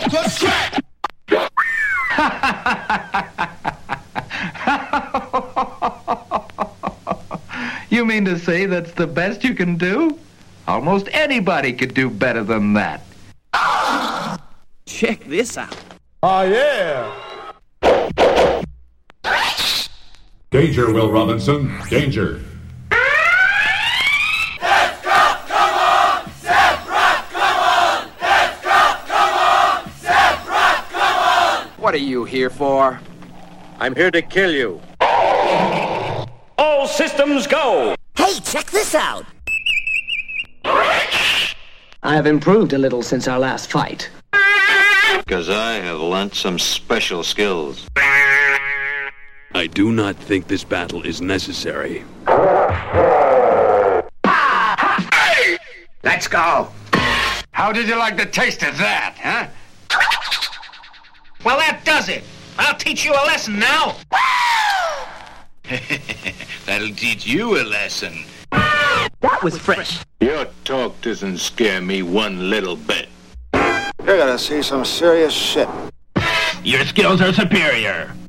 Let's crack! You mean to say that's the best you can do? Almost anybody could do better than that. Check this out. Oh, yeah. Danger, Will Robinson. Danger. What are you here for? I'm here to kill you. All systems go! Hey, check this out! I have improved a little since our last fight. Because I have learnt some special skills. I do not think this battle is necessary. Let's go. How did you like the taste of that, huh? Well, that does it. I'll teach you a lesson now. That'll teach you a lesson. That was fresh. Your talk doesn't scare me one little bit. You're gonna see some serious shit. Your skills are superior.